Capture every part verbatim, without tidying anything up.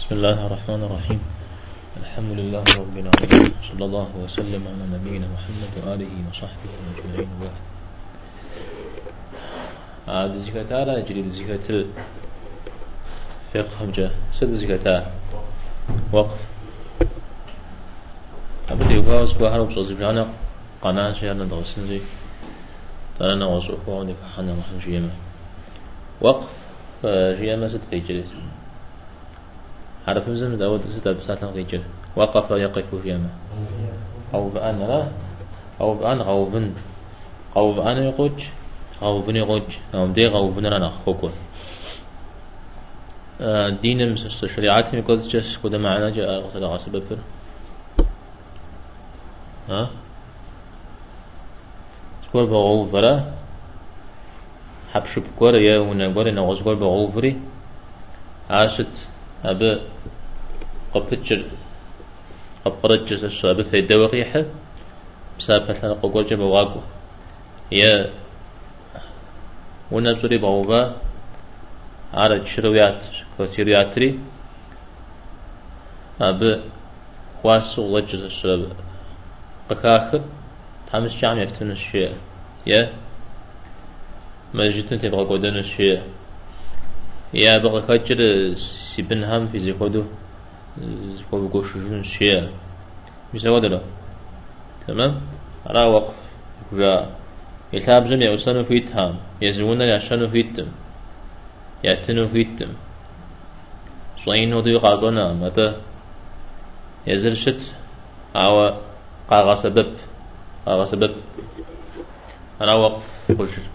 بسم الله الرحمن الرحيم. الحمد لله رب العالمين، صلى الله وسلم على نبينا محمد وآله وصحبه أجمعين. وبعد. عاد زكاة على جريد زكاة الفقه بجا سد زكاة وقف أبدا يقاوز بحر وبصوص بجانا قناة شيئا ندغسن زي تانا وصوفوني فحنا محن جيما وقف جيما سد قيجريت عرف زمن داود ستة بساتنا قيجر وقف يقف جيما أو بأن لا أو بأن غوبن أو بأن يقوج أو بني قوج أو دي غوبن أنا خوكو دين مس شريعات مقدس جس كده معنا جاء غسل غسل بفر ها سكور بغوفرة حبش بكور يا ونقول إن غسكور بغوفري عاشت أب قبتشر قبرتش الشاب في الدوقيحة بسبب مثلا قوقول جب واقو يا ونبصري بغوفا على شرويات كثيرياتري أب خواص وجز الشاب بكاخر تامس جامع يفتن الشيء يا مسجد تبغى قدن الشيء يا بغى كتير سبنهم في زكودو زكودو قوشون الشيء مسوى ده تمام على وقف جا يلعب جميع وسنو فيتهم يزونا يعشانو فيتم يعتنو فيتم صين ودي قازونا متى يزرشت أو قاغا سبب قاغا سبب أنا وقف كل شيء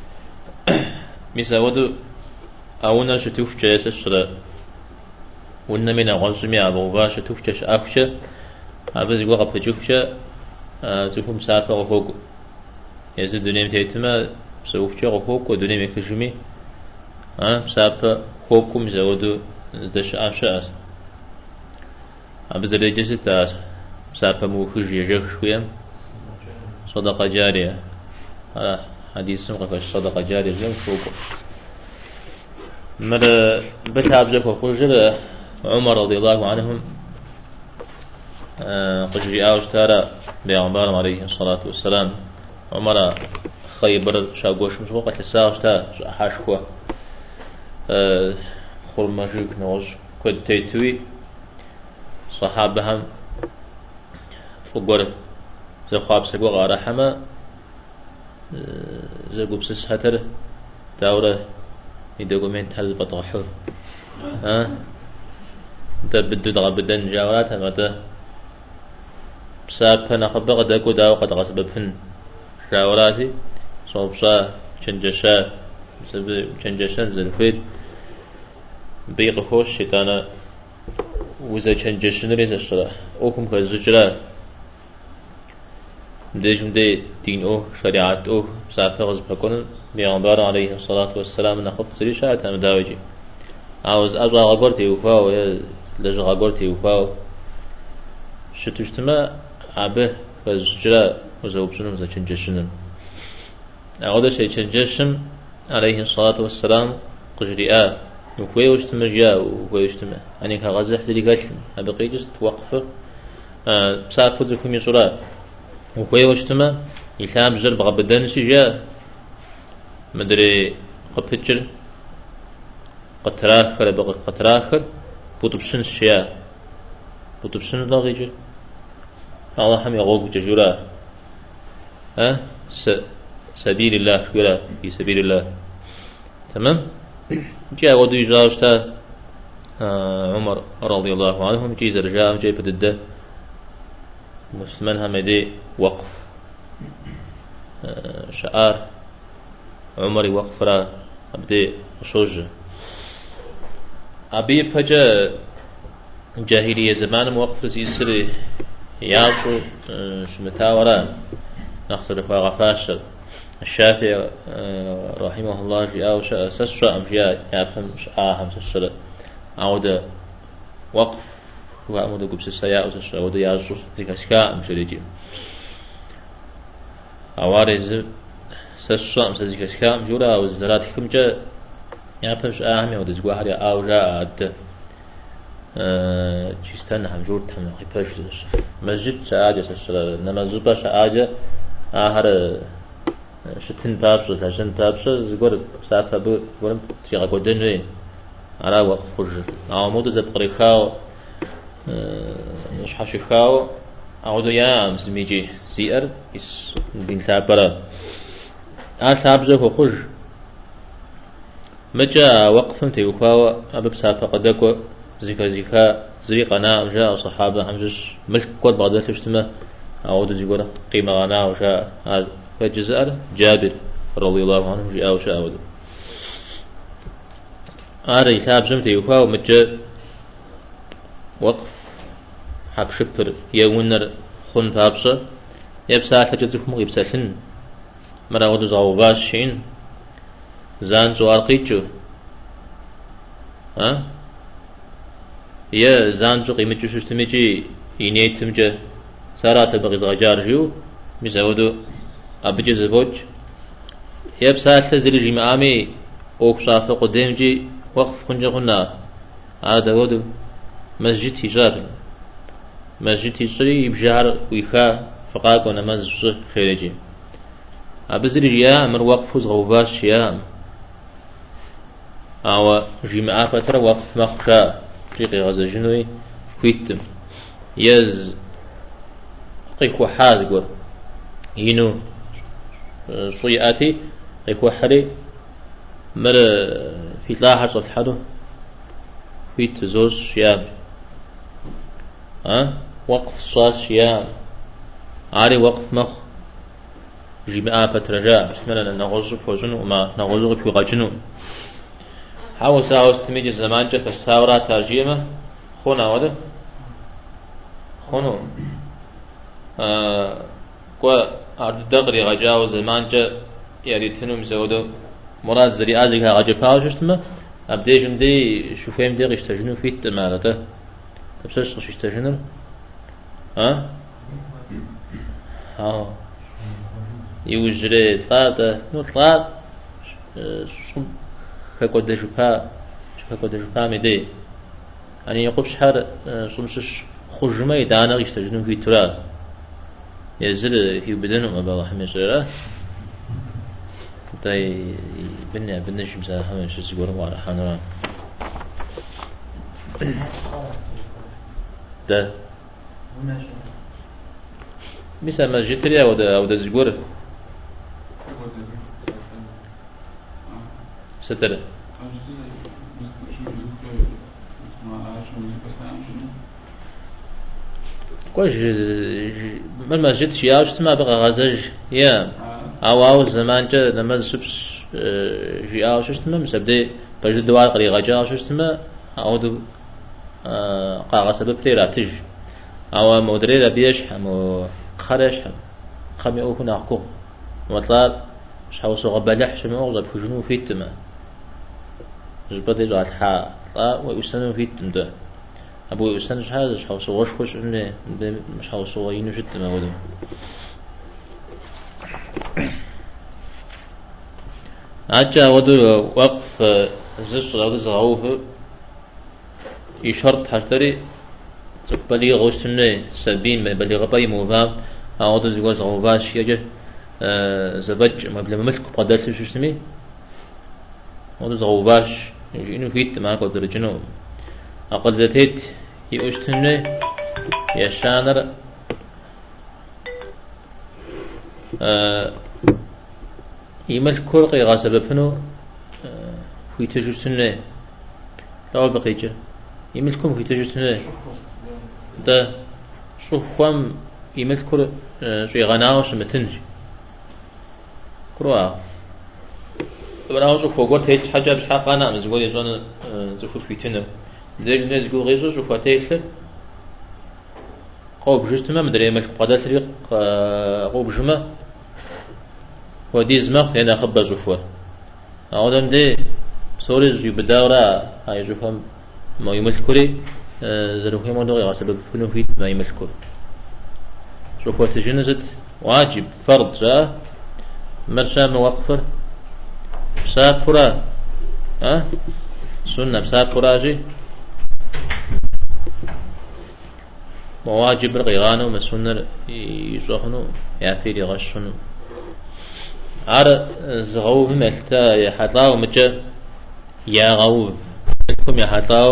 مسوى ده أونا شتوف جالس الشراء ونمنا غنسمي أبو باش شتوف جالس أكشة أبز جوا قبجوكشة تفهم مسافة وفوق يزيد دنيا متيتما سوف جا وفوق ودنيا مكشمي ها مسافة فوقكم زودو زدش أمشاء أبز اللي جالس تاس مسافة موخج يجيك شوية صدقة جارية هذا حديث سمقة صدقة جارية زين فوق مر بتعبجك وخرج عمر رضي الله عنهم قجري آوش تارا بيغمبارم عليه الصلاة والسلام عمر خيبر شاقوش مسوقة لساوش تا حاشكوا خرمجيك نوز كد تيتوي صحابهم فقر زخاب سقوا غارحما زقوا بسس هتر داورة يدوكومنت هل بطاحو ها ده بدو دغ بدن جاورات متى بساب نخبق داكو داو قد غسب فن جاوراتي صوبشا چنجشا بسبب چنجشا زلفيد بيق خوش شيطانا وزا چنجشن ريز الشرا اوكم كزجرا ديجم دي دين او شريعات او بساب غزب كون بيغمبار عليه الصلاة والسلام نخف سريشات هم داوجي عاوز أجا غقرتي وفاو لجا غقرتي وفاو شتوشتما عبه فزجرا وزوبشنم زا چنجشنم أغدا شي چنجشم عليه الصلاة والسلام قجرئا وفوي وشتما جا وفوي وشتما يعني كغزح دلي قاتل أبقي جست توقف بساعة فوزكم يصرا وفوي وشتما يلعب جر بغبدان سي مدري قبتشر قطراخر بقى قطراخر بوتبشن الشيا بوتبشن لا غيجر الله هم يغوق ججورا ها س سبيل الله ولا في سبيل الله تمام جاء ودو يجاوشتا عمر رضي الله عنهم جيز رجاء جاي بدده مسلمان هم دي وقف شعار عمري وقفرا أبدي وصوج أبي بحاجة جاهلية زمان موقف يسري يعصو شمتاورا نخسر فاغفاش الشافعي رحمه الله جاء وسسر أم جاء يفهم شعاهم سسر عودة وقف وعودة قبس السياء وسسر عودة يعصو ذيك أسكاء مشريجي عوارز سسوام سزيك اسكام جورا وزرات كم جا يا فمش اهم يودز واحد او جاء عد تشيستان حمجور تحمل خيباش مسجد سعادة سر نمازوبا سعادة آخر شتن بابس وثلاثين بابس زقور سافا بو زقورم تيغا قدنوي على وقت خرج عمود زبقري خاو مش حاشي خاو عودو يا مسميجي زير إس بين ثابرة آل ثابزه خرج مجا وقفم تيوخاو أبب سافا قدكو زيكا زيكا زريق أنا وجاء صحابة حمجش ملك قد بغداد تشتمه عودو زيقورا قيمة غنا وشاء هذا فالجزائر جابر رضي الله عنه جاء وشاء ودو هذا يثاب زمتي يخاو مجا وقف حب شبر يونر خن ثابسة يبسا تجزكم يبسا مرا ودو زغوباش شين زان زوار قيتشو ها يا زان زو قيمتشو شتميجي ينيتمجا سارات بغيز غجار جو مزودو أبجي زبوج يبسا تزل جمعامي أوكشافة قدامجي وقف خنجا قلنا هذا ودو مسجد هجار مسجد هجري يبجار ويخا فقاك ونماز خيرجي أبزر جيا من وقف زغوباش يا أو جمعا فترة وقف مخشا ريقي غزا جنوي كويتم يز قيخو حاد قول ينو صيئاتي قيخو حري مر في تلاحة صوت حدو كويت زوز شيام أه؟ وقف صاص شيام عاري وقف مخ جمعا فترة جاء اسمنا نغزو فوزنو وما نغزو في غجنو حاول ساعة استميج الزمان جاء فالساورة ترجيمة خونا وده خونو آه قوى عرض دقري غجاو زمان جاء ياريتنو مسودو مراد زري آزيك ها غجا باو ششتما أبدي جمدي شوفيم ديغ يشتجنو فيت مالته تبسش غش يشتجنو ها ها يوجري ثلاثة نو ثلاث شو كقول دجوبا شو كقول دجوبا مدي يعني يقول شحر صمشش خرجما يدانا يشتجنون في تراب يزل في بدنهم أبا الله حمي سيرا تاي بني بني شمسا حمي شو سيقولون وعلى حانوران ده مثل مسجد تريا ودا ودا زيقور ستر كويس من المسجد شياش تما بقى غزاج يا أو أو زمان جا نماز سبس جياش تما مسبدي بجد دوار قري غجاش تما أو دو قاعة سبب تيرا تج أو مدري ربيش حمو خرش حم خمي أو هنا عقو مطلع شحو صغب بلح شمع وضب حجنو في التما جبت يجوا الحاء ويستنوا في التم ده أبو يستنوا هذا شحو صغش خوش إنه مش حو صغيرين في التما ودم عجا ودو وقف زش أو زعوف يشرط حشتري بلي غوشتنه سبين بلي غباي موفام أو دو زواج غوفاش يجي زبج ما بلا ملك قدرت شو اسمه هذا زغوباش إنه فيت ما قدر جنوب أقل ذاتيت يوشتنه يشانر يملك كورقي غاسب بفنو في تجوشتنه لا بقيجة يملكهم في تجوشتنه ده شوف وام يملك كور شوي غناوش متنجي كروه براوزو فوقت هيك حاجة بحق أنا مزقول يزون زفوف فيتنا دير الناس يقول غيزو شوف هتيسر قوب جستما مدري ملك قدر طريق قوب جمع ودي زمخ هنا خبز زفوه أودم دي سوريز يبدأورا هاي زفهم ما يملكوري زروحي ما نوعي غاسب فنو فيت ما يملكور شوفوا تجنزت واجب فرض جاء مرشا موقفر بسات فرا ها سنة بسات فراجي مواجب الغيغانو مسونر يشوفنو يعفي لي غشنو عر زغوف ملتا يحطاو مجا يا غوف كم يحطاو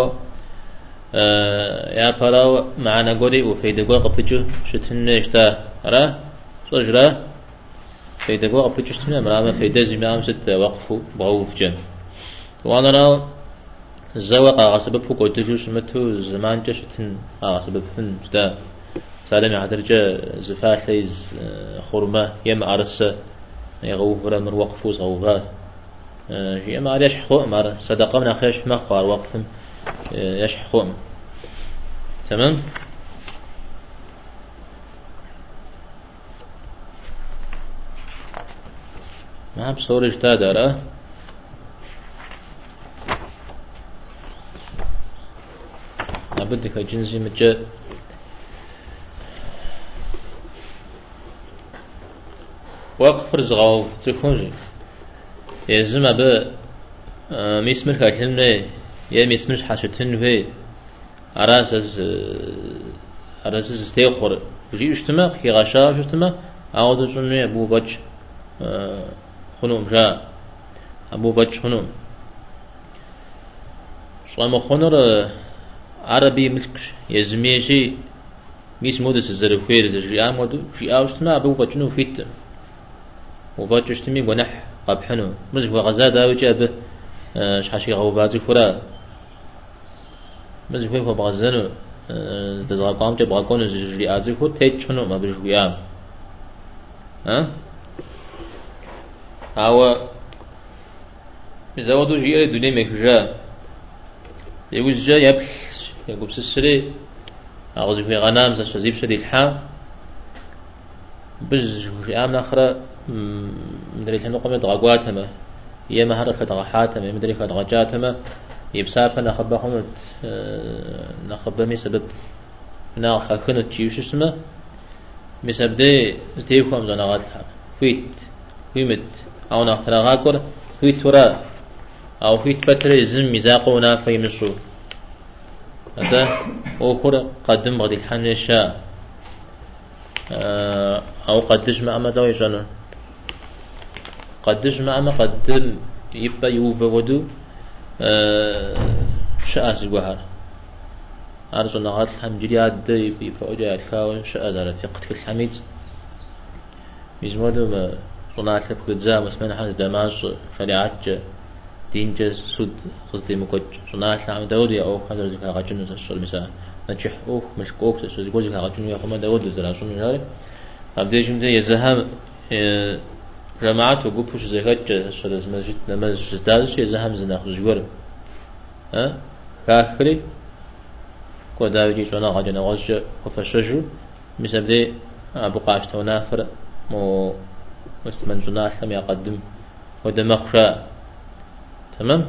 يا فراو معنا قولي وفيدقوا قبجو شتنشتا را صجرا فيدقوا قبجو شتنا مرامة فيدا زمام ست وقفو بغوف جن وانا راو الزواق عصبب فوق وتجو سمتو زمان جشتن عصبب فن جدا سالم عدرجة زفاثيز خرمة يم عرسة يغوف برا من وقفو صوفا يم عريش حقوق مر صدقة من أخيش مخار وقفم يشح خوم تمام ما بصور اجتادر لابدك جنسي متجا وقف رزغاو تكون يزم أبا ميسمر كاتلمي يا ميسمش حاشتن في أراسس أراسس استيخور بجي اجتماع كي غشاش اجتماع أعود جنوي أبو بج خنوم جاء أبو بج خنوم شلما خنور عربي ملك يزميشي ميس مودس الزرفير تجري أمودو في أجتماع أبو بجنو فيت وبج اجتماع ونح قبحنو مزح وغزاد أوجه به شحشي غوباتي فرا مزح ويفو بغزنو تزغل قامت بغاكون زجري أزيكو تيت شنو ما بجويام ها هوا بزودو جيري دوني مكجا يوز جا يبل يقوم سسري أغزي في غنام زيب سري الحام بز جيام نخرة مدري لأنه قمت غاقواتهما يما هرفة غحاتهما مدري فات غجاتهما يبسافا نخبهم نخبمي سبب ناخ خنت تشيوش اسمه مسبدي استيفهم زناغات الحق فيت فيمت أو نخترغاكر فيت ورا أو فيت فترة زم مزاقونا فيمشوا هذا أوكر قدم غدي الحن الشاء أو قدش ما أما دوي جنون قدش ما أما قدم يبقى يوفا ودو شأس الجوهر أرجو نغات الحمجريات دي بفوجة الكاو شأس على ثقة الحميد ميزمودو ما صناعة الكتزا مسمن حاز دماج شريعات دينجا سود قصدي مكوج صناعة الحمد داودي أو حضر زكاة غجنو تشتغل مثلا نجح أوه مشكوك تشتغل يقول زكاة غجنو يا خما داود لزرع شنو جاري أبدي جمدة يزهم جماعات وقوبوش زكاة تشتغل مسجد نماز جدادش يزهم زناخ زجور ها كاخري كوداوي شونا غجنا غج وفشجو مسبدي أبو قاش تونافر مو مستمن جناح لم يقدم ودمخشى تمام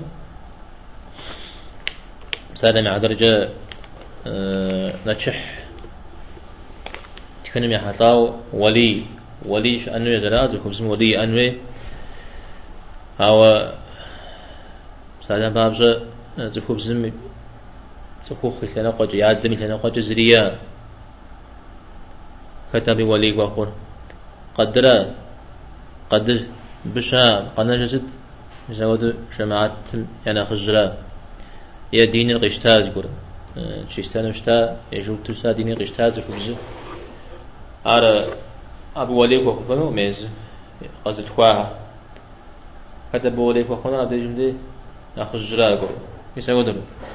سادة مع درجة أه نتشح تكلم يا حطاو ولي ولي أنو يزرازكم اسم ولي أنوي أو سادة بابجة زكوب زمي زكوخ لنا قد يعدني لنا قد زريا كتابي ولي وأخور قدر قدر بشا قناجزد زود جماعات يعني خزرا يا دين القشتاز يقول شيستان مشتا يجوب تسا دين القشتاز فوز على أبو وليك وخفنو ميز قصد خواها حتى أبو وليك وخفنو هذا جمدي خزرا يقول يسودم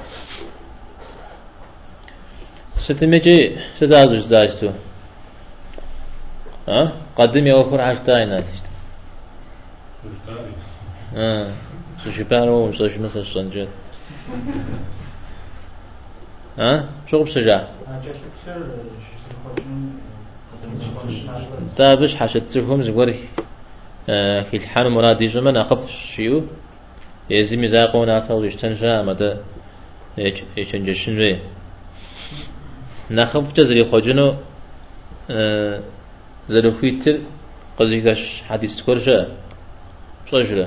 ستمجي ستازوج داشتو ها قدم يوفر عشتاين هاتشت اه شو بارو مش شو مثل الصنجات ها شو بسجع تابش حشت سيفهم زوري في الحان مرادي زمان أخف شيو يزيم زاقونا ثوج يشتنجا مدى يشنجشن به نخف جزري خجنو زلوفيتر قزيكش حديث كورشا شو يجرى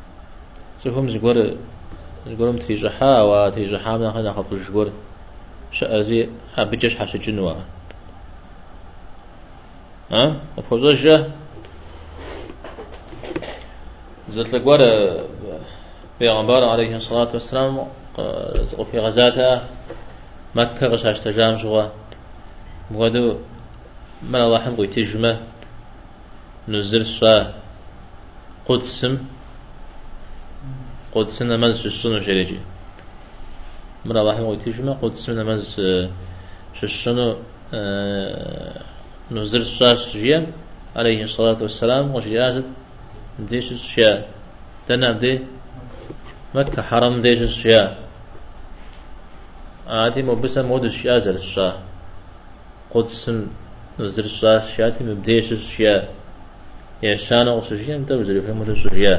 سيفهم زغور زغورم تريجحا وتريجحا من خنا خف زغور شأزي أبجش حش جنوا ها أفوزج زلت لقوار بيغمبار عليه الصلاة والسلام في غزاتها مكة غشاش تجام شغا مغادو من الله حمقو تجمع نزل سوا قدسم قدسم نماز السنة شريجي من الله حمقو تجمع قدسم نماز السنة نزل سوا سجيا عليه الصلاة والسلام وجيازت مديش الشيا تنا بدي مكة حرم ديش الشيا عادي مبسا مود الشيا زل الشيا قدسم نزل الشيا شياتي مبديش الشيا يا شانا وسجيا متوزر في مود الشيا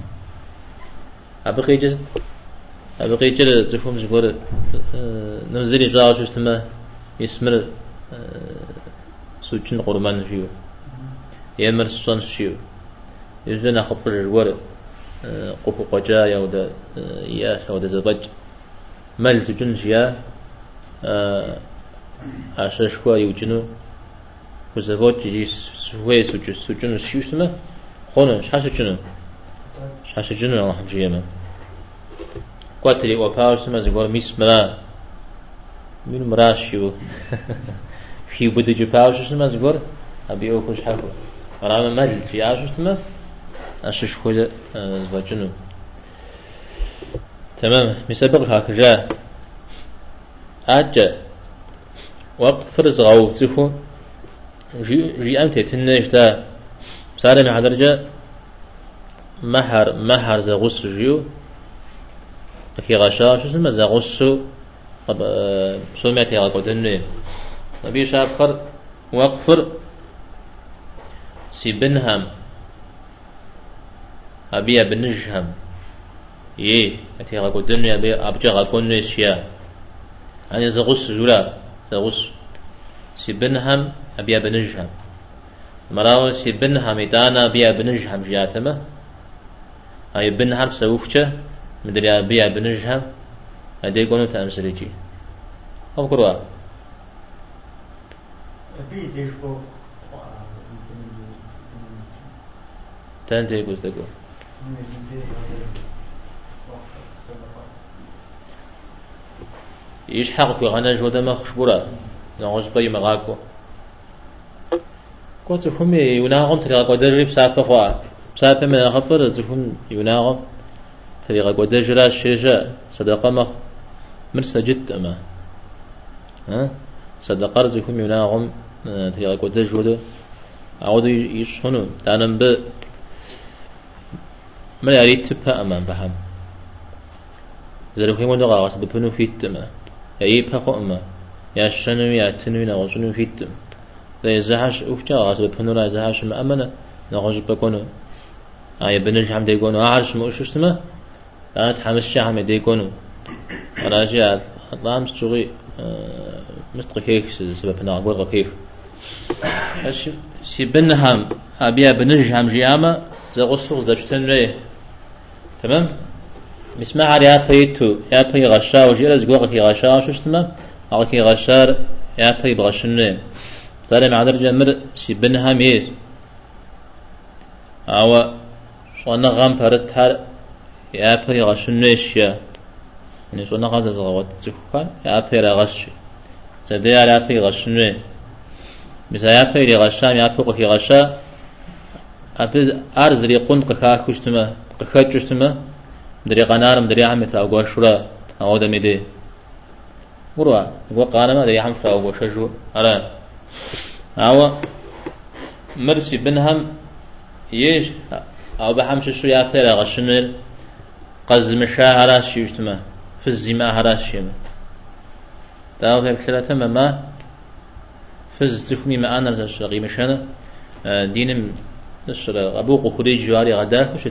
أبقي جد أبقي جد تفهم زبور نزل الشيا شو اسمه يسمر سوتشن قرمان فيو يمر سون فيو يجونا خفر الورق قفو قجايا ودا ياس ودا زبج مال سجن شيا أشاشكوا يوجنو وزبوج يجي سوي سجن سجن شيو اسمه خونه شحال سجنو شحال سجنو الله حمجيما قاتلي وفاوس اسمه زبور ميس مرا من مراشيو في بدو جفاوس اسمه زبور أبي أوكش حكو رام مال في عاش اسمه أشش خوله زواجنو تمام مسبق هكذا أجا وقت فرز غاو تفو جي جي أمتى تنش تا سالم على درجة مهر مهر زغص جيو في غشاش اسمه زغص طب سمعتي على قدني نبي شاب خر وقفر سيبنهم أبي أبنجهم يه أتي غاكو الدنيا أبي أبجع غاكو نسيا أنا زغص جولا زغص سيبنهم أبي أبنجهم مراو سيبنهم إدانا أبي أبنجهم جاتمه هاي بنهم سوفته مدري أبي أبنجهم أدي يقولوا تأمسريجي أو كروا أبي تيجو تانتي يقول تقول إيش حقك أنا جودا ما خشبورا نعوز بي مغاكو كنت فهم يناغم تريغا قدر بسافة خوا بسافة من أخفر تفهم يناغم تريغا قدر جرا الشيشة صدقة مخ مرسى جد أما ها صدقة رزقهم يناغم تريغا قدر جودا أعود يشونو تانم ب ما يريد تبها أمام بهم زرقهم ودقا غصب بنو فيتما يجيب خو أما يا شنو يا تنو نغشنو فيتم ذا زهاش أفتى غصب بنو لا زهاش ما أمنا نغش بكونو أي بنج هم ديكونو أعرش موش استما أنا تحمس هم ديكونو راجع الله مستوي مستق كيف سبب ناقول كيف أش سيبنهم أبيا بنج هم جياما زغصو زبشتن ريه تمام اسمع على بيتو يا بي غشا وجيرز جوقك غشا شو اسمه علىك غشار يا بي بغشنه سلام على درجة مر سيبنها ميز أو شوانا غام فرد هر يا بي غشنه شيا يعني شوانا غاز زغوات تفكر يا بي رغش زدي يا بي غشنه مثلا يا بي غشام يا بي غشا أبز أرز ريقون قخا كشتما قخا كشتما دري قنارم دري عم تراو غشرا أو دميدي وروا هو قانما دري عم تراو غشجو على أو مرسي بنهم يش أو بحمش شو يعطي غشنل قز مشاع راش يشتما في الزما راش يم تاو في ثلاثة ما فز تخمي ما أنا رشقي مشانا دينم نشر أبوق خريج جواري غدا وشت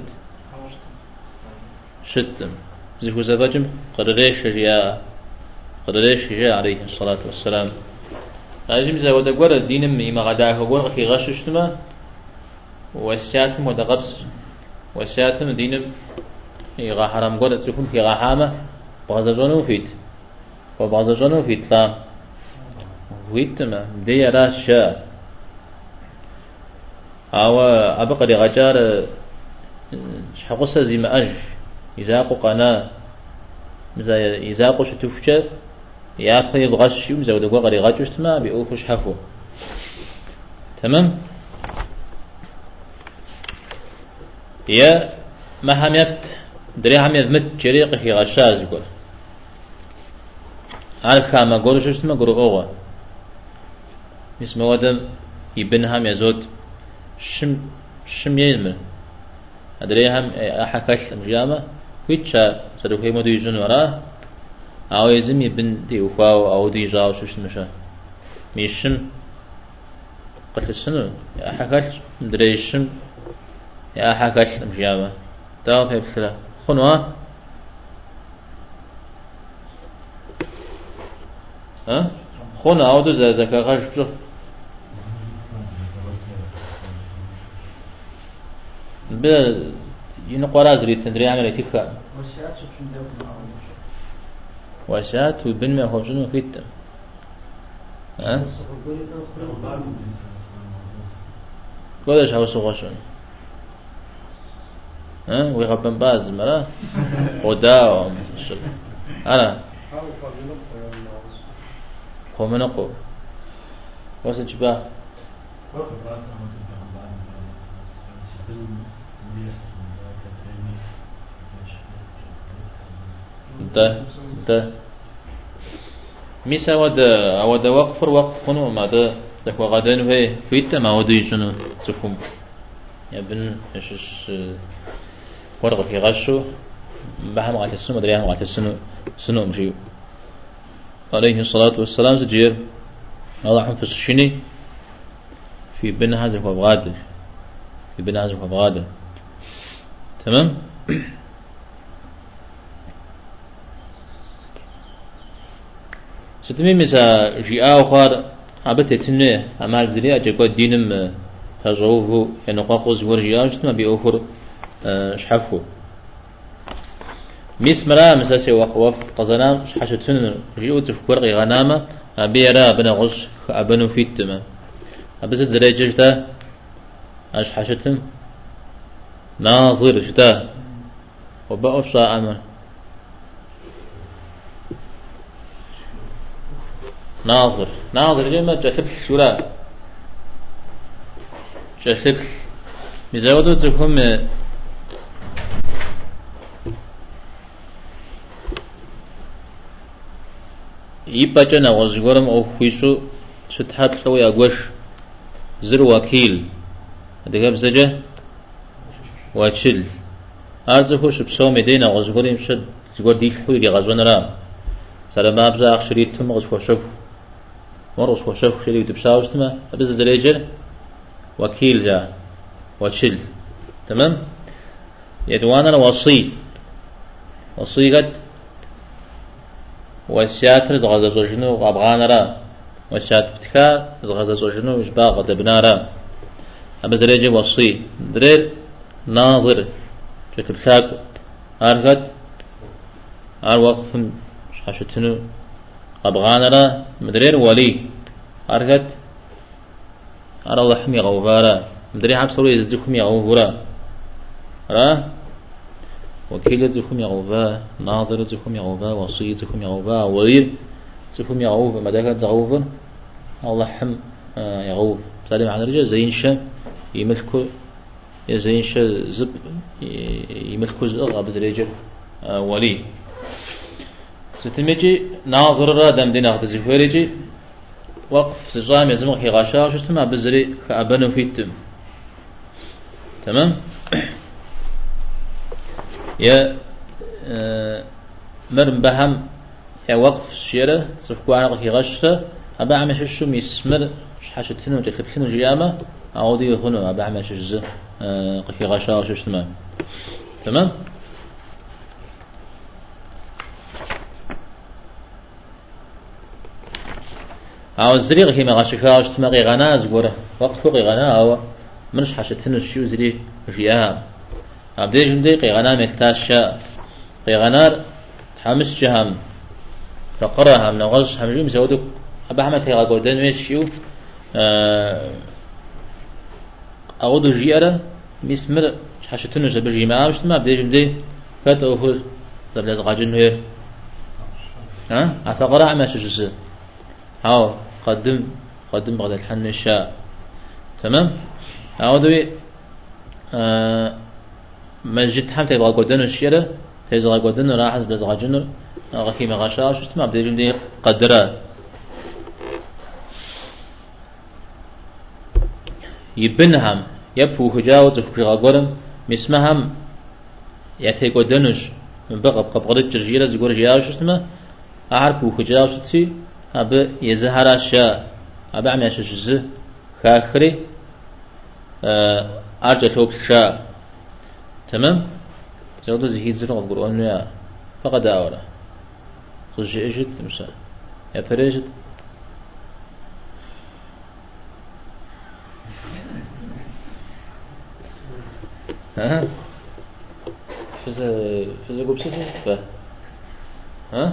شتم زيكو زباجم قرريش جاء قرريش جاء عليه الصلاة والسلام أجمع زود أقول الدين مما غدا هو أخي غش شتما وسياتم ودقبس وسياتم دينم يغا حرام قول تكون في غحامة وغزجون وفيت وبعض جنو في تلا ويتما دي راس شا أو أبقى رجال شخص زي ما أج إذا قنا مثلا إذا قش تفشى يأخذ يبغش يوم زود قوة رجاج ما بيأوفش حفو تمام يا ما هم يفت دري هم يذمت شريقه في غشاز يقول عارف كما قولوا شو اسمه قولوا أوغا اسمه ودم يبنهم يزود شم شم يزمن أدري هم أحكش مجامة ويتشا صدق هي مدي جن وراه أو يزم يبن دي وفاو أو دي جاو شو اسمه شا ميشم قتل السنة أحكش مدري شم يا أحكش مجامة تعرف هي بسلا خنوا ها خنا أو دز زكاة غش بشو بل ينقراز ريت تندري عمل تيكا وشات وبن ما خوشنو فيت ها كلش هوس خوشن ها ويغبن باز مرا ودا أنا هو منقو وسجبا ده ده ميسا ود ود وقفر وقفون ما ده تكو غدان في فيت ما ودي شنو تفهم يا بن ايش ورقه في غشو بهم على السنه مدري على السنه سنه مشيو عليه الصلاة والسلام زجير الله حنفس الشني في بن هذا وبغادر في بن هذا وبغادر تمام ستمي مسا جاء آخر عبته تنه عمل زريعة جقوا دينم هجوه ينقاقوز ورجاء جتما بأخر شحفه ميس مرا مساسي وقوف قزنام شحشتن جيو تفكر غنامة بيرا بنا غش أبنو فيتما أبز زريج جدا أش حشتن ناظر جدا وبقف شاء ناظر ناظر جيما جسد شورا جسد مزودو تفهم يبجنا وزغرم أو خويسو ستحت لو يقوش زر وكيل هذا بزجة واتشل هذا هو شبسو مدينة وزغرم شد زغر ديل حوي غزون را سلام أبزا أخشريت تم غش وشوف مرش وشوف شري تبشاوش تما أبز زريجر وكيل جا واتشل تمام يدوانا وصي وصي قد وسياتر زغزة زوجنو غابغانرا وسيات بتكا زغزة زوجنو إجباء غدبنارا أبا زريجي وصي درير ناظر شكل شاكو أرغد أر وقف حشتنو غابغانرا مدرير ولي أرغد أر الله حمي غوفارا مدري حب سوري يزدكم يغوفورا را وكيل زكم يغوفا ناظر زكم يغوفا وصي زكم يغوفا ولي زكم يغوفا مداك زغوفا الله حم يغوف سالم عن الرجال زين شا يملكوا زين شا زب يملكوا زغ بزريجر ولي ستمجي ناظر را دم دينا تزفوريجي وقف سجام يزمخ يغاشا شو اسمه بزري كأبنو فيتم تمام يا مرم بهم يا وقف الشيرة صفقوا عنق يغشة أبا عمش الشم يسمر حاشتهن وتكتبهن جيامة أعودي يخنوا أبا عمش الجزء قف يغشة وشو اسمه تمام أو الزريق هي مغاشكها وش تمغي غنا زبورة وقت فوق غنا أو منش حاشتهن الشيو زري فيها عبدي جندي قي غنا مكتاش شاء قي غنار تحمس جهم فقرها من غز حمجي مسودك أبا حمد هيغا قودن ويشيو أودو جيارة مسمر حشتنو سبجي ما مش ما بديش بدي فتو هو طب لازم قاجن هير ها أفقرها ما شجس هاو قدم قدم بعد الحن الشاء تمام أودو مسجد حمد هيغا قودن الشيرة هيغا قودن راح لازم قاجن غفي مغاشا شو ما بديش بدي قدره يبنهم يبو هجاوز في غاقورم مسمهم يتيقو دنش من بقى بقبغرد جرجيرة زيقور جياو شو اسمه أعرفو هجاوز تسي أبا يزهر الشاء أبا عمي أشجزه خاخري أرجع توب الشاء تمام زودو زهيد زفق القرآن يا فقد أولا خرج إجد مثلا يا فريجد ها فز فز قبل شو تستفى ها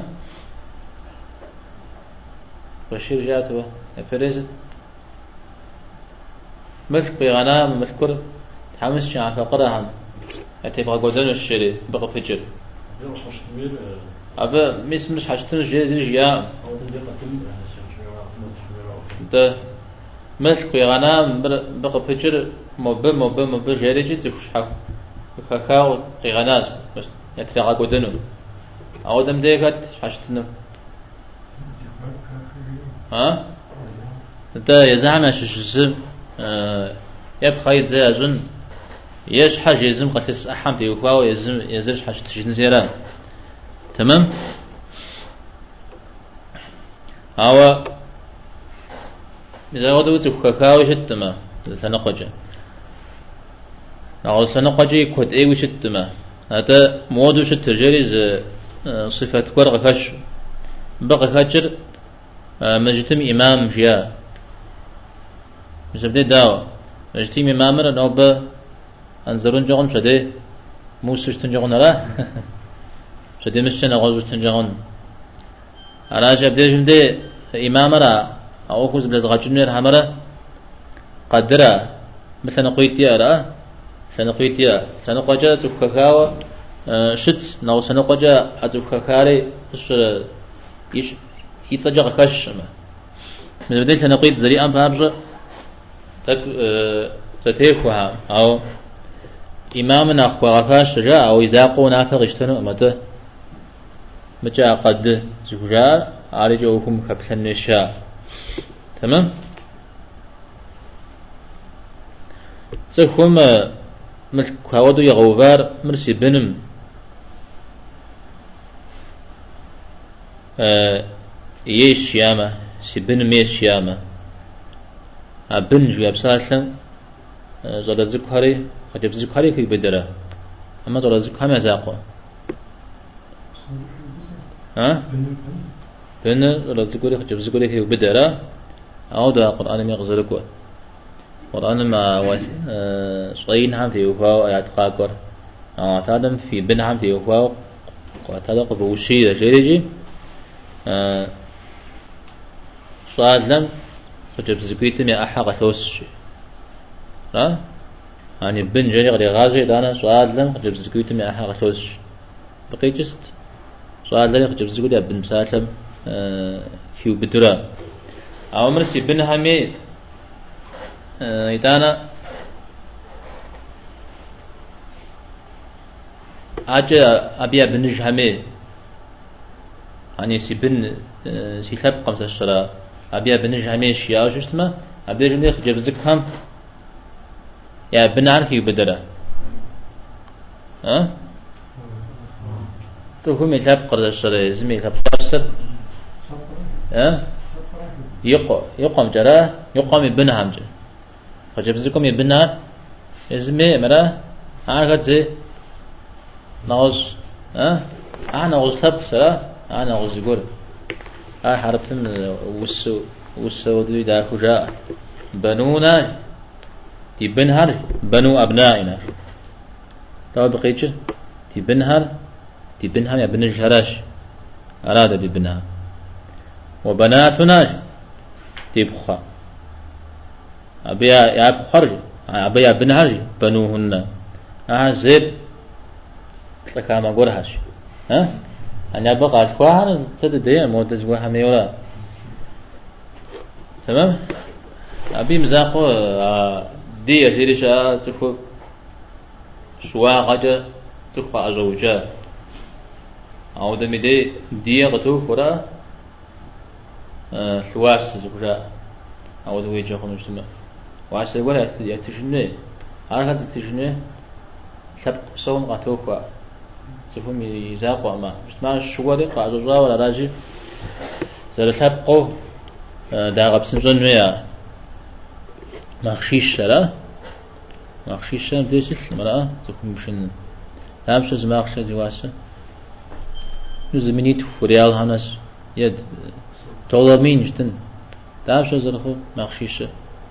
بشير جاته يا فريجد مثل بيغنام مذكر تحمس شعر فقرهم أتبغى قدرن الشري بقى فجر أبا مش مش حشتن جزء جيا ده مثل قيغنام بقى فجر مب مب مب جاري جت يخشح خخاو قيغناز بس يتلقى قدنو أو دم ديكت حشتنو ها ده يزعم شجزم يبقى زي أظن يش حاجة يزم قتلس أحمد يوفاو يزم يزرش حاجة تجين زيران تمام هوا إذا ودوت كاكاو شتما سنقجة أو سنقجة كود أي وشتما هذا مودو شت جريز صفة ورقة خش بقى خجر مجتم إمام جيا مش بدي داو مجتم إمام رأى ب أنزرون جون شده موسش تنجون لا شده مشنا غوز تنجون أنا جاب ده جمدة إمام را أو خوز بلز غجنير همرا قدرة مثلا قويتيا را سنقويتيا سنقوجا تفكاوا شت نو سنقوجا أتفكاري شر يش يتجا خش من بدل سنقويت زريعا بابجا تك تتيفها أو إمامنا خوافاش جاء أو يزاقو نافق اشتنو متى متى قد زوجا عالجوهم خبثن الشاء تمام سخوم ملك هودو يغوبار مرسي بنم آه يش ياما سي بنم يش ياما أبن جو أبسالن زاد ذكري قد ذكري كي بدره أما زاد ذكر ما زاقه ها بن زاد ذكري قد ذكري كي بدره أو ده القرآن يغزلكوا القرآن ما وس صين هم تيوفاو آيات قاكر أعتادم في بن هم تيوفاو قاتل قبوشي رجيجي صادلم قد ذكريتم يا أحق ثوس ها يعني بن جري غري غازي دانا سؤال لم قد ذكريتم يا أحق ثوس بقيتست سؤال لم قد ذكريتم يا بن مسالم كيو بدرا أو مرسي بن همي إتانا أجا أبيا بن همي يعني سي بن سي ثب قمص الشراء أبيا بن همي شيا وش اسمه أبيا جملة خجب زكهم يا بن عن كيو بدرا ها تو هم يثب قرض الشراء زمي ثب قرصر ها يقو يقوم جرا يقوم ابن همجه خجب زكم ابن ازمي مرا انا زي نغز ها انا غز ثب سرا انا غز يقول ها حرفن وس وس ودي دا خجا بنونا تي بنهر بنو ابنائنا تو بقيتش تي بنهر تي بنهر يا بن الجراش اراد دي بنها وبناتنا تبخا أبي يا بخرج أبي يا بنهرج بنوهن أعزب تلقى ما قرهاش ها أنا بقى أشوفها تدري ما تزوجها ميولا تمام أبي مزاقو دي هيرشا تفو شوا قجا تفو أزوجا أو دمي دي دي قتو فرا شواس زوجا أو دوي جاكم مجتمع وعسى ولا يتجني عارف تجني شاب صون قتو فرا تفو ميزاقو ما مجتمع شوا دي قاعدوا ولا راجي زل شابقو داغب سنجون ويا مخشيش لا مخشيش بديش المرأة تكون مشن لامش زما مخشة جواسة نزمنيت فريال هناس يد طول مين جتن لامش زرخو مخشيش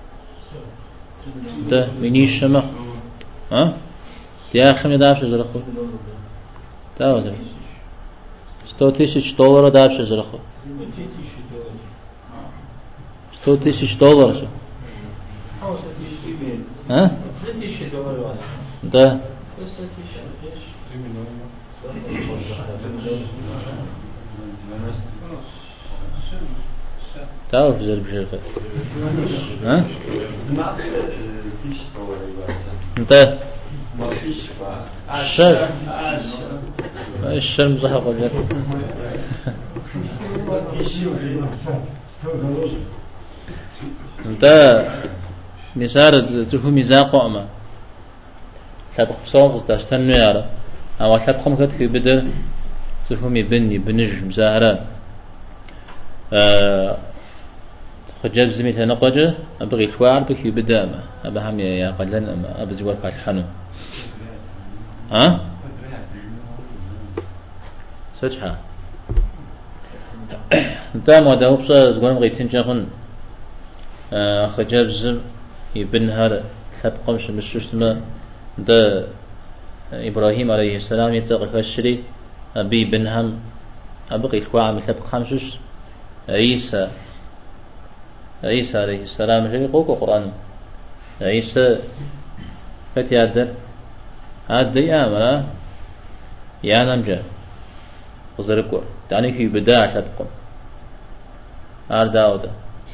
ده منيش مخ ها يا أخي دامش زرخو تاوزر ستو تيسيش دولار دامش زرخو ستو تيسيش دولار شو ها؟ ده تعرف زرب شرفة ها؟ انت الشر الشر مزحق وجر انت مسار تفو ميزاق أما تبقى بصوغ تشتن يارا أو تبقى مكتك بدر تفو مي بني بنج مزاهرة أه خجاب زميت نقجة أبغي خوار بكي بدامة أبا هم يا قلن أما أبا زوار فاتحانو ها سجحة دام وداو بصا زوار مغيتين جاغن أه خجاب زم يبنهر تبقى مش مشوشتما ده إبراهيم عليه السلام يتقف الشري أبي بنهم أبقي إخوة تبقى خمسوش عيسى عيسى عليه السلام جاي قوق القرآن عيسى فتي أدر هاد أيام يا نمجا وزرقور تعني في بداع تبقى هاد داود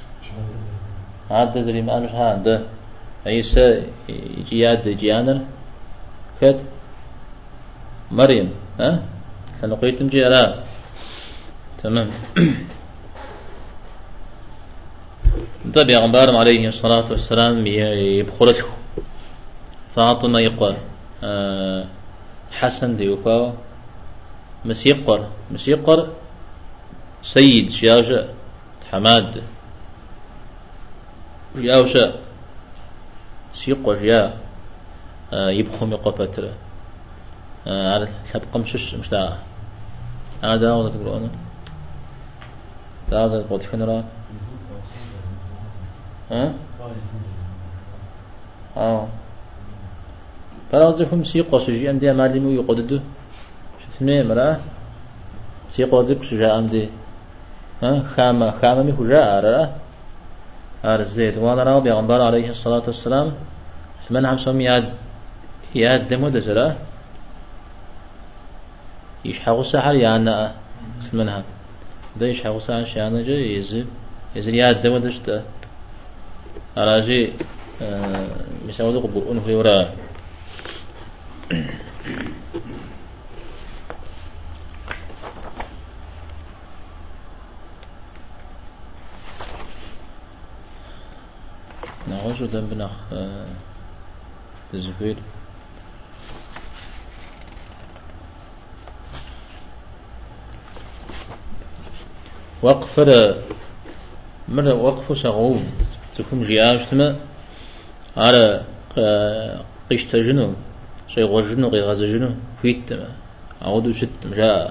هذا زي ما أنا هذا عيسى جياد جيانر كت مريم ها سنقيتم جيرا تمام طيب يا غنبارم عليه الصلاة والسلام يبخلته فاطمة يقر أه حسن ديوكا مسيقر مسيقر سيد شياجة حماد ياوشا سيقر يا أه يبخم يقفتر هذا أه سبقم شش مش دا أنا داود تقولون داود تقول فين ها اه فرازهم سيقر سجي أمدي معلمو يقددو شفني مراه سيقر زك سجا أمدي ها خامة خامة مهجاء راه أرزيد وانا رأى بيغنبار عليه الصلاة والسلام من عم سوم ياد ياد دمو دزرا يشحقو سحر يانا منها ده يشحقو سحر شيانا جا يزل يزل ياد دمو دشتا أراجي مساودو قبورون في وراء نعوذ ذنبنا تزفير وقف مرة وقف سغوب تكون جياشتما على قشت جنو شيء غجنو غي غز جنو فيتما عودو شتم جاء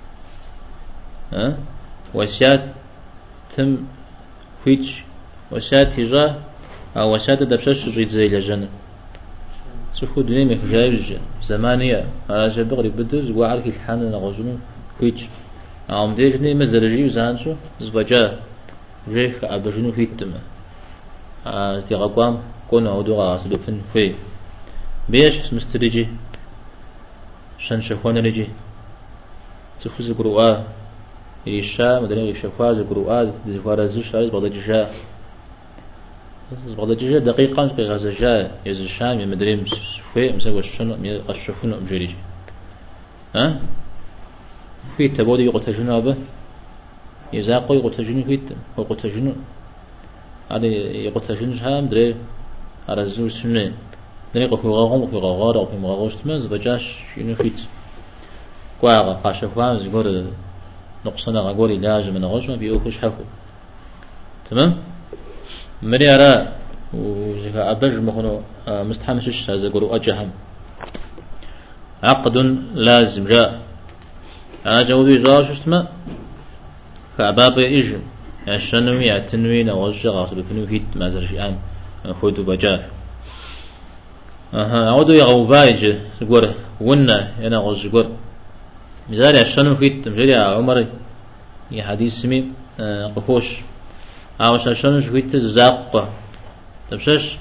ها وسيات تم فيتش وسيات هجا أو وسيات دبشش جيد زي لجنة سوف دنيا مخجاج زمانية على جبغري بدز وعارك الحان غجنو فيتش عم ديجني مزرجي وزانشو زبجا جيخ أبجنو فيتم استيقاقام كون عودو غاس بفن في بيش مستريجي شن شخوان رجي تخوز قروآ يشا مدري يشفاز قروآ زفار زوش عايز بعض الجشاء بعض الجشاء دقيقة دقيقة زجاء يزشام يمدري في مسوي شنو يقشفونه مجريجي ها في تبودي يقتجنوا به يزاقوا يقتجنوا فيت هو يقتجنوا هذا يقتجنوا شام دري على الزوج سنة دري قفوا غاغم قفوا غاغار قفوا مغاغوش تمز بجاش شنو فيت قاعة قاشفوان زقور نقصنا غقولي لازم نغش ما بيوخش حكو تمام مري أرى وزكا أبج مخنو مستحمسش هذا قرو أجهم عقد لازم جاء أنا جودي جاء شو اسمه كعباب إيجم يعني الشنوي يعتنوي نوجه غاصب بفنو هيت ما زرش أم خودو بجاه أها عودو يغوبايج قر ونا أنا غوز قر مثال الشنو هيت مجري عمر يا حديث سمي قفوش عاوش الشنو هيت زاقة تبشش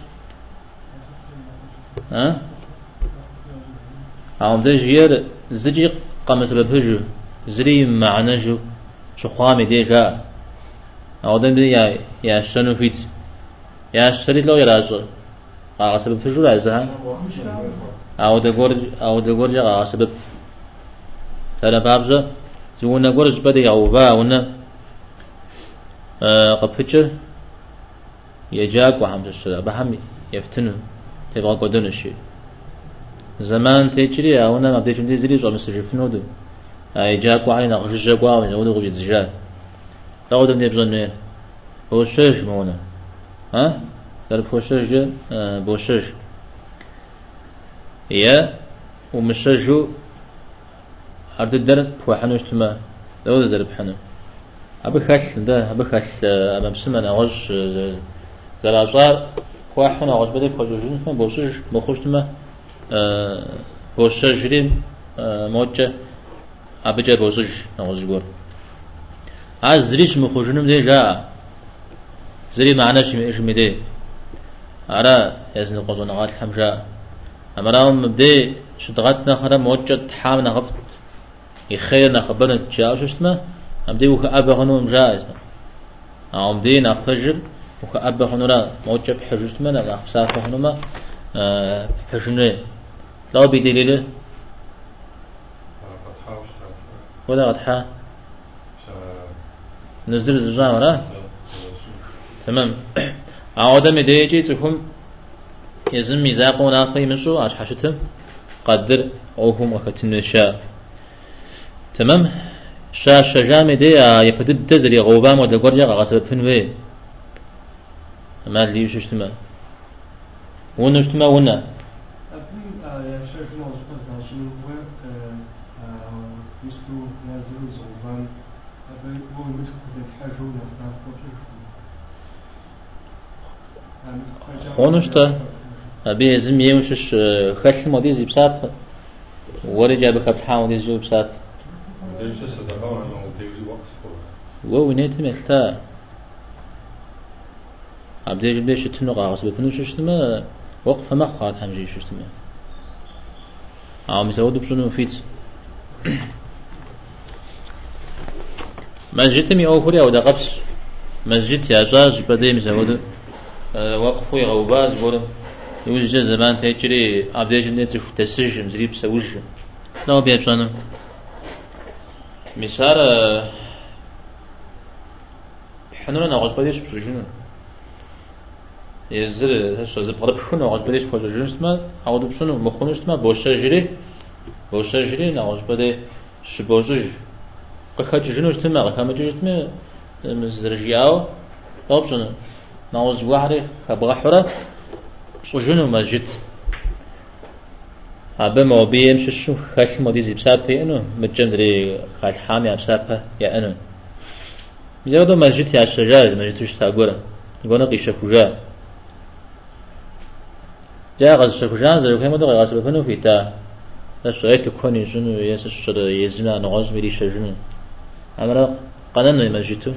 ها عم دجير زجي قام سبب هجو زري معنجو شو قامي ديجا أودن بدي يا يا شنو فيت يا شريت لو يراجع قام سبب هجو رازها أو دقور أو دقور جا قام سبب ترى بابزة زونا قرش بدي أو با ونا قبفتشر يجاك وحمد الشراء بحمي يفتنو تبغى قدون الشيء زمان تيجري أو أنا ما بديش ندي زري زو مسجفنو دو أي جاك وعين أخش جاك وعين أو دو جزجال لا أود ندي بزن مين بوشش مونا ها تعرف بوشش جا بوشش يا ومشجو أرد الدرب وحنوش تما لا أود زرب حنو أبي خل ده أبي خل أمام سمنا غش زلازار واحنا غش بدي خجوجين ما بوشش بخش تما بوشش جريم موجة أبجا بوشش نغش جور عز زريش مخرجنم ده جاء زري معنا شيء إيش مدي أرى يزن القصون غات الحمشاء أمراهم مبدي شدغتنا خرا موجة تحامنا غفت يخيرنا خبرنا تشاو شو اسمه أمدي وك أبا غنو مجاز أمدي نخجل وك أبا غنو لا موجة بحجو اسمه لا خسارة غنو ما بحجنه لا بدليله ولا قطحة نزل الزجاج ولا تمام عودة مديجي تكون يزم ميزاقون آخر منشو عش حشتهم قدر أوهم أكتن الشاء تمام شا شجام دي يبدد تزري غوبام ودقور جاق غصب فنوه ما اللي يشتما ونشتما ونا خونشتا أبي يزم يمشش خش مودي زبسات ورجع بخبط حاول يزو بسات وو نيت ملتا عبد يجب ليش تنو قاعس بفنو ششتما وقف ما خاط همجي ششتما عم يسود بشنو فيت مسجد مي أوفري أو دقبس مسجد يا جاز بدي مسود وقفوا يغوباز بورم يوجد زمان تيجري عبد يجب ليش تسجم زريب سوج لا بيجانم مسار حنونا ناقص بديش بشجون يزر هسه زبطة بخونه ناقص بديش بشجون اسمه عود بشنو مخونه اسمه بوشة جري بوشة جري ناقص بدي شبوزج قخات جنوش تما قخام جنوش مزرجياو طب شنو ناقص واحد خبغ حرة شجونه مسجد أبى ما بيم شو خش مودي زبسات في إنه متجمدري خش حامي أبساتها يا إنه يجودو مسجد يا شجاع مسجد وش تقوله يقولنا قيش كوجا جاء قص كوجا زي كم ده قص بفنو فيتا بس شوية تكوني شنو يس شر يزنا نغاز ميري شجنو أمر قننا يمجتو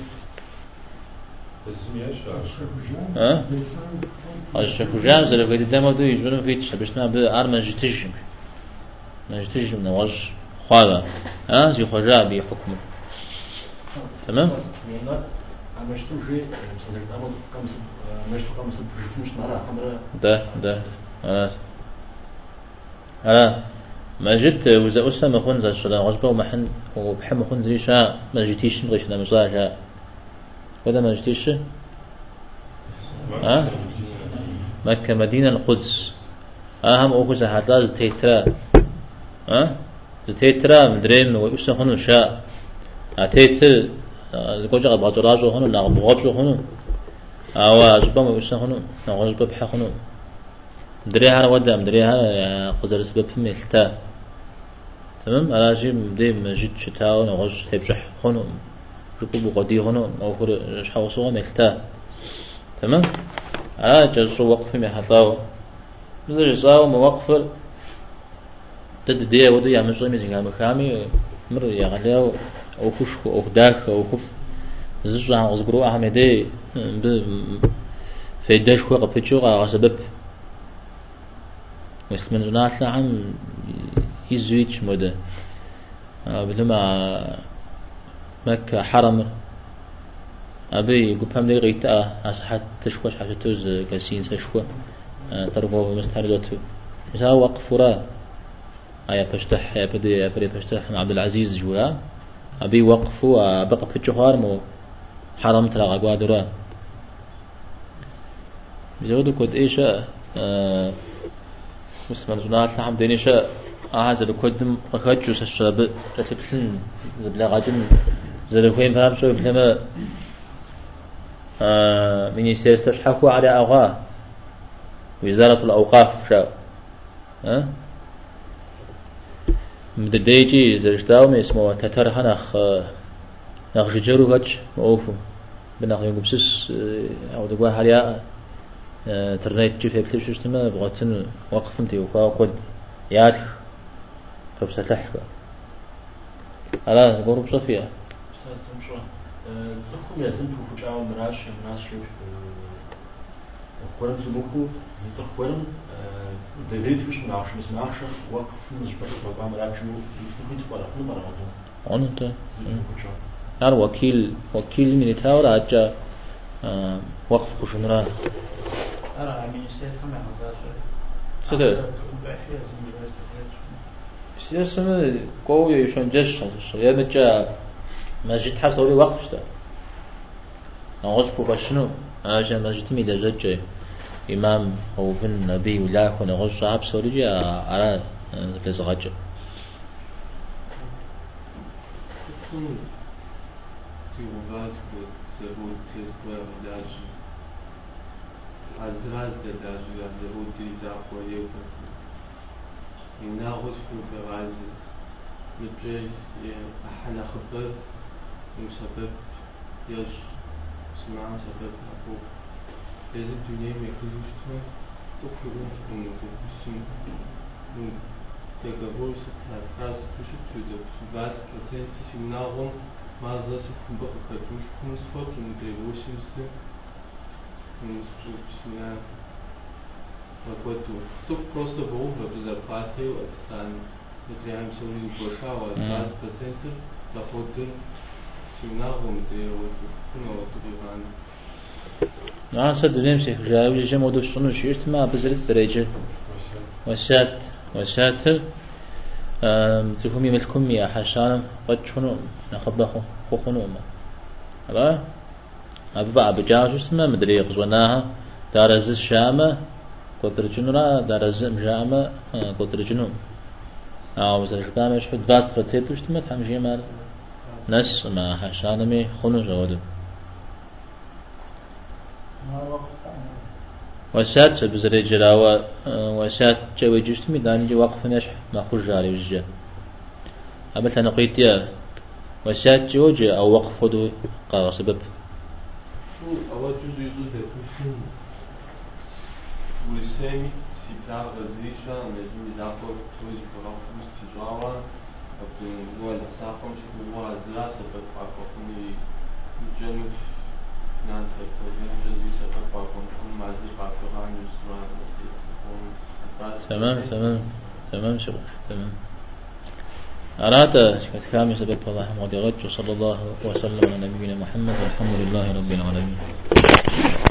ها الشكوجان زر في الدم ودو يجون في تشبشنا بأر مجتجم مجتجم نواج خاله ها زي خجاء بحكمه تمام ده ده آه آه ما جت وإذا أسمى خن ذا الشلا غصبه ومحن وبحم خن زي شاء ما جتيش نغش نمزاج شاء وده ما جتيش آه مكة مدينة القدس أهم أوكس حتى زتيترا آه زتيترا مدرين وأسمى خن شاء أتيتر الكوجا بعجراجو هنو نعبغاجو هنو أو أجبام وإيش هنو نعجب بح هنو مدري هذا ودا مدري هذا قدر سبب في ملتا تمام على شيء مدي مجد شتاو نعج تبجح هنو ركوب قدي هنو أو كل شحوصو ملتا تمام على جزء وقف محطاو مثل جزاو موقف تد دي ودا يعمل شيء مثل كام كامي مر يغليو أو كش أو داك أو كف زوج عن غزبرو أحمدي ب في الدش كوا قبتشوا على سبب مسلمين جناح عن يزويج مده بلما مكة حرم أبي قبهم لي غيتا أصحت تشكوش حتى توز كاسين سشكوا تربوا مستحرجته مثلا وقف فرا أيا بشتح يا بدي يا بدي بشتح مع عبد العزيز جوا أبي وقف وبقى في الجهار مو حرم تلاقى قادرة بيزودوا كود إيش آه مسلم جنات نعم دينيش هذا الكودم أخرجوا الشباب تلبسن زبلا قادم زلفين فهم شو بلما آه من يستشحكوا على أغاه وزارة الأوقاف شو ها مدديجي زرشتاو من اسمه تتر هنخ نخ جرو هج موفو بنخ يوم بسس أو دقوا حاليا ترنيت جيف يكتب شو اسمه بغتن وقفمتي وفاقد ياد فبستحك على غروب صفية سخم يا سنتو فجأة مراش مراش قرن سلوكو زخ قرن دليل فيش مراش مش مراش وقف مش بس بقى مراش يفتكر تقول أخنو مرة أنا أنت يعني وكيل وكيل من يتاور عجا وقف كشمران أنا من السياسة ما حصل كده السياسة قوي يشون جش يا متجا مسجد حرس أولي وقف شتا نغش بفشنو عشان مسجد ميدا جج إمام أو فن نبي ولا كون نغش عب سوري على لزغج Azraz de daju azru utiliza poieu e nagos fu beraz mutje e ahna khabar مسبب يج سمع سبب أبو لازم الدنيا ما يخرجوش تما تقولون إنه تبصم من تجاوز الأفكار تشوف تودو بس كثير تسمعهم ما زاس يكون بقى كتوش يكون صفات من تجاوز يمسك من بسمع وقتو تو просто بقول بزرقاتي وأكثر متريهم سوري بوشا وأكثر بسنتر تأخذن نعم صدق نمسك جاوي جم ودو شنو شيشت ما بزرت درجة وسات وساتر تفهمي ملكم يا حشان قد شنو نخبخو خوخنو ما هلا أبى بجاج اسمه مدري يقزوناها دارز الشامة قطر جنورا دارز مجامة قطر جنوب أو مثلا كلام يشحد باس بتسيت وش تمت حمشي مال ناس ما حشانمي خنو جودو وسات بزري جلاوة وسات جوي جستمي دانجي وقف نشح ما خرج على وجه أبث أنا قيتيا وسات جوجي أو وقف دو قا سبب أول جزء جزء ده والسامي سيبلا غزيشة مزمي زعفر توز براف مستجاوة ولا سافم شو هو زلا سبب قاقوني جنوب ناس كودين جزء سبب قاقون هم مازي قاقوان يسمع بس تمام تمام تمام شو تمام أنا شكت كامل سبب الله حمد وصلى الله وسلم على نبينا محمد والحمد لله رب العالمين.